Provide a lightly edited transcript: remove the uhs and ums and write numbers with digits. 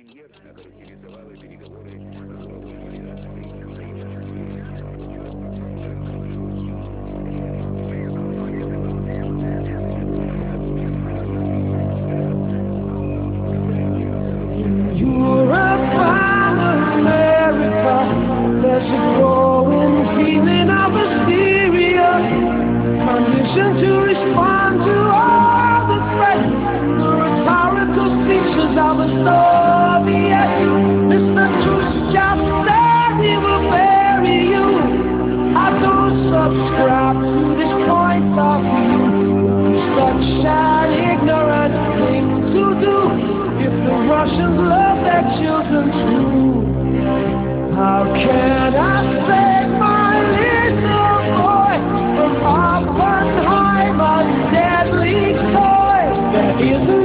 Europe and America, there's a growing feeling of hysteria, condition to respond to all the threats. The rhetorical speeches of the Soviets. Mr. Khrushchev said we will bury you. I don't subscribe to this point of view. Such an ignorant thing to do. If the Russians love their children too, how can I save my little boy from Oppenheimer's deadly toy? There isn't